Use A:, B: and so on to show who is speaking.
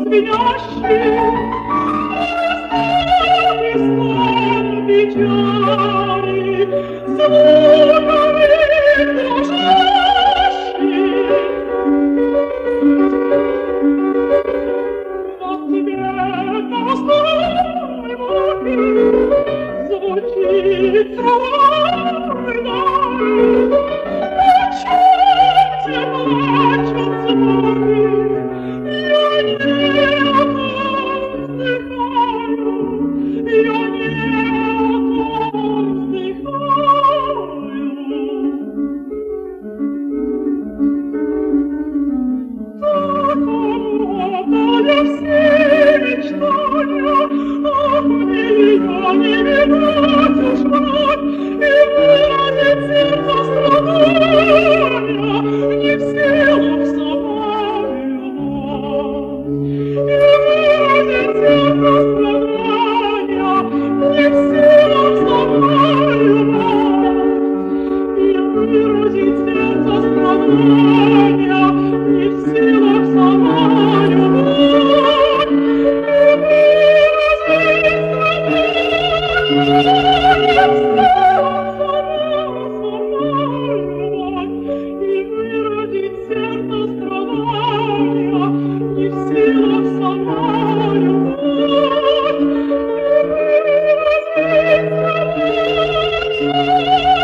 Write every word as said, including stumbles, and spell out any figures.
A: звенящий, и сон печали, звуками дрожащий. В ответ на столь муки звучит трубная. Плачут, плачут звуки, я не вздыхаю, я не вздыхаю. Все мечтания, ах, мне ее не видать уж вновь, и выразить сердце страдания не в силах собою вновь. И выразить сердце страдания не в силах собою вновь. И выразить сердце страдания не в силах собою вновь. И выродить сердце страдания не в силах собою вновь. И выродить сердце страдания.